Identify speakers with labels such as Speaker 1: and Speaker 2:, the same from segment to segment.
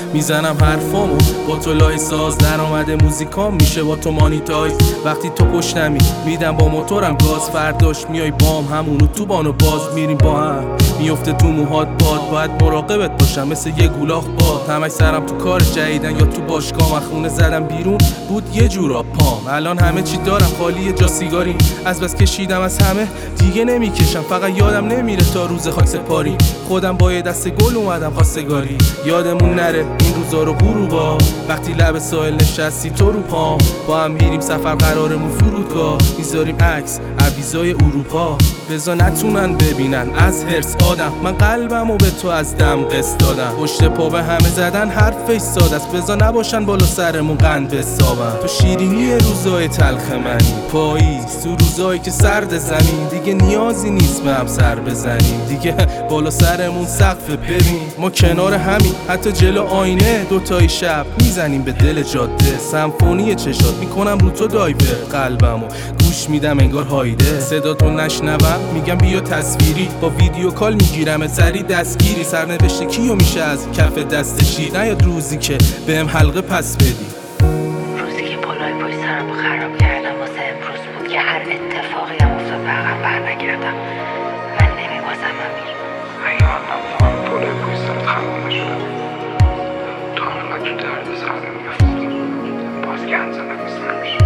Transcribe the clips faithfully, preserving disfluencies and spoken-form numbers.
Speaker 1: میزنم حرفامو با تو لای ساز، درآمده موزیکام میشه با تو مانیتایز. وقتی تو پشتمی میدم با موتورم گاز، فرداش میای بام همونو تو بانو باز میریم با هم، میفته تو موهات باد. باید مراقبت باشم مثل یه گولاخ باد، همش سرم تو کار جدیدن یا تو باشگاه. من خونه زدم بیرون بود یه جورا پام، الان همه چی دارم خالی جا سیگاری. از بس کشیدم از همه دیگه نمیکشم، فقط یادم نمیره تا روز خاک سپاری. خودم با یه دست گل اومدم خواستگاری، یادمون نره این روزا رو غروبا. وقتی لب ساحل نشستی تو رو پام، با هم میریم سفر قرارمون فرودگاه. میذاریم عکس اویزای اروپا، بزا نتونن ببینن از هرس آدم. من قلبمو به تو از دم قسط دادم، پشت پا به همه زدن حرفش ساده است. بزا نباشن بالا سرمون قند بسابن، تو شیرینی روزای تلخ منی. پاییز تو روزایی که سرد زمین، دیگه نیازی نیست به هم سر بزنیم. دیگه بالا سرمون سقف، ببین ما کنار همین حتی جلو آینه. دوتایی شب میزنیم به دل جاده، سمفونی چشات میکنم رو تو دایور. قلبمو گوش میدم انگار هایده، صداتو نشنوم میگم بیا تصویری. با ویدیو کال میگیرم سری دستگیری، سرنوشته کیو میشه از کف دستشی. نیاد روزی که بهم حلقه پس بدی،
Speaker 2: روزی که پلای پشت سرمو خراب کردم واسه امروز بود که هر اتفاقی هم افتاد به عقب برنگردم. من نمیبازم امیر،
Speaker 3: ایان نبودم پلای پشت سرت خراب نشدم. تو همینقدر تو درد سر نمیفتم، باز گند زدم میسنمش.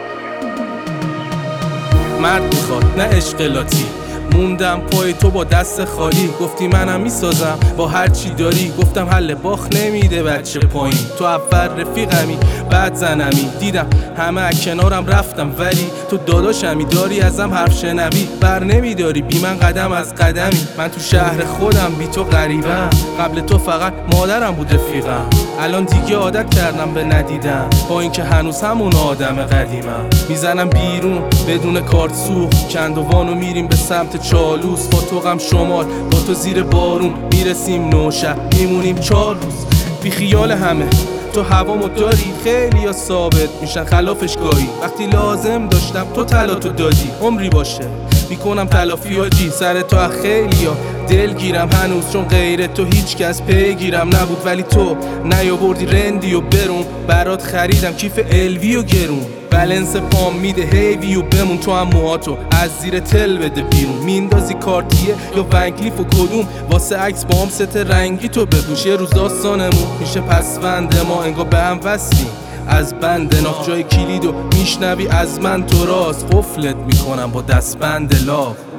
Speaker 1: مرد میخواد نه اشقلاتی، موندم پای تو با دست خالی. گفتی منم میسازم با هر چی داری، گفتم حل باخ نمیده بچه پایین. تو اول رفیقمی بعد زنمی، دیدم همه از کنارم رفتم ولی تو داداشمی. داری ازم حرف شنوی بر نمیداری، بی من قدم از قدمی. من تو شهر خودم بی تو غریبم، قبل تو فقط مادرم بود رفیقم. الان دیگه عادت کردم به ندیدم، با اینکه هنوز همون آدم قدیمم. میزنم بیرون بدون کارت سوخت، کندوانو میریم به سمت چالوس. با تو غم شمال با تو زیر بارون، میرسیم نوشهر میمونیم چهار روز. بی خیال همه تو هوامو داری، خیلی ها ثابت میشن خلافش گاهی. وقتی لازم داشتم تو طلاتو دادی، عمری باشه میکنم تلافی آجی. سر تو خیلی ها دل گیرم هنوز، چون غیر تو هیچ کس پیگیرم نبود. ولی تو نیاوردی رندی و برون، برات خریدم کیف الوی و گرون. بلنس پام میده هیوی و بمون، تو هم موهاتو از زیر تل بده بیرون. میندازی کارتیه یا ونکلیف و کدوم، واسه عکس با هم ست رنگی تو بپوش. یه روز داستانمون میشه پسوند ما، انگار به هم وصلیم از بند ناف. جای کلیدو میشنوی از من تو راست، قفلت میکنم با دستبند لاف.